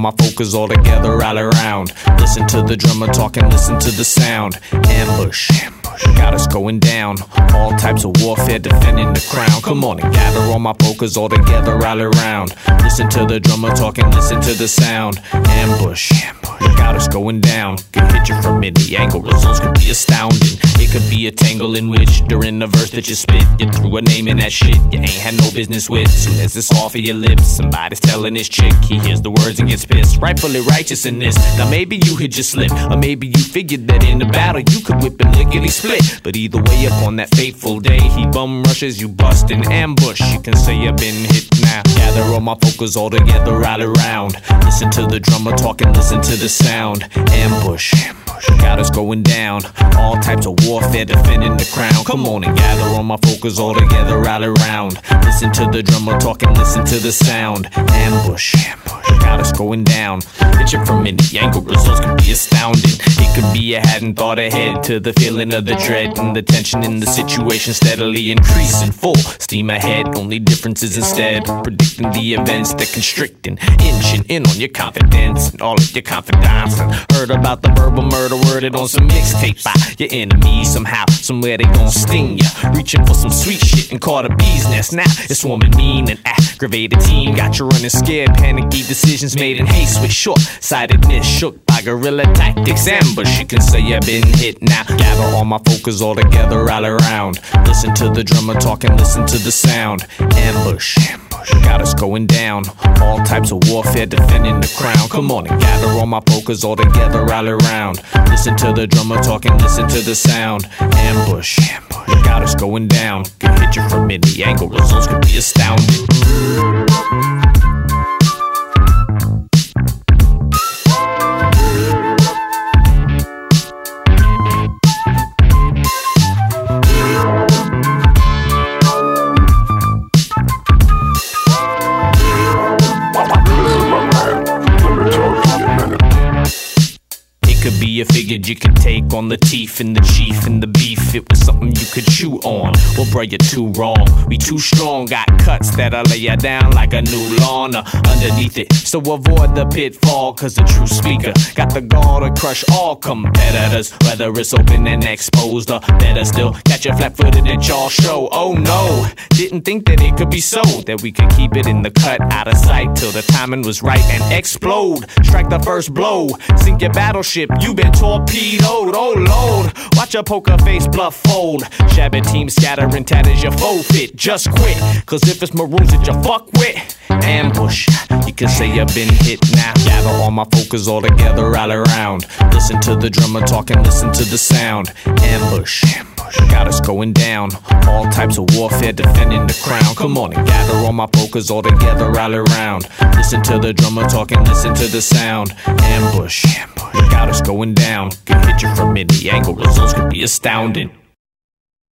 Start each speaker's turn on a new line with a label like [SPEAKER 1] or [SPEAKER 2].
[SPEAKER 1] my focus all together, rally around. Listen to the drummer talking, listen to the sound. Ambush, got us going down. All types of warfare, defending the crown. Come on and gather all my focus all together, rally around. Listen to the drummer talking, listen to the sound. Ambush, got us going down. Can hit you from any angle, results could be astounding. It could be a tangle in which, during the verse that you spit, you threw a name in that shit you ain't had no business with. Soon as it's off of your lips, somebody's telling his chick. He hears the words and gets pissed, rightfully righteous in this. Now maybe you hit your slip, or maybe you figured that in the battle you could whip and lickety split. But either way, up on that fateful day, he bum rushes, you bust in ambush. You can say you've been hit now. Gather all my focus all together, rally around. Listen to the drummer talking, listen to the sound. Ambush, got us going down. All types of warfare, defending the crown. Come on and gather all my focus all together, rally around. Listen to the drummer talking, listen to the sound. Ambush, got us going down. Hit you from any angle, results can be astounding. It could be you hadn't thought ahead to the feeling of the dread and the tension in the situation steadily increasing. Full steam ahead, only difference is instead predicting the events that constricting, inching in on your confidence and all of your confidants. And heard about the verbal murder worded on some mixtapes by your enemies. Somehow, somewhere they gon' sting ya, reaching for some sweet shit and caught a bee's nest. Now it's swarming mean and aggravated team got you running scared, panicky decisions made in haste with short-sightedness, shook by guerrilla tactics. Ambush, you can say you've been hit now. Gather all my focus all together, rally around. Listen to the drummer talking, listen to the sound. Ambush, got us going down. All types of warfare, defending the crown. Come on and gather all my focus all together, rally around. Listen to the drummer talking, listen to the sound. Ambush, got us going down. Can hit you from any angle, results could be astounding. Could be you figured you could take on the teeth and the chief and the beef. It was something you could chew on. Well, bro, you're too wrong. We too strong. Got cuts that'll lay you down like a new lawn underneath it. So avoid the pitfall, cause the true speaker got the gall to crush all competitors, whether it's open and exposed or better still, catch you flat-footed at y'all show. Oh no, didn't think that it could be so, that we could keep it in the cut, out of sight till the timing was right and explode. Strike the first blow, sink your battleship. You been torpedoed, oh lord. Watch your poker face bluff fold. Shabby team scatter and tatters your foe fit. Just quit, cause if it's maroons that you fuck with, ambush, you can say you've been hit now. Gather all my focus all together, rally around. Listen to the drummer talking, listen to the sound. Ambush, got us going down. All types of warfare, defending the crown. Come on and gather all my focus all together, rally around. Listen to the drummer talking, listen to the sound. Ambush, got us going down. Can hit you from any angle, results could be astounding.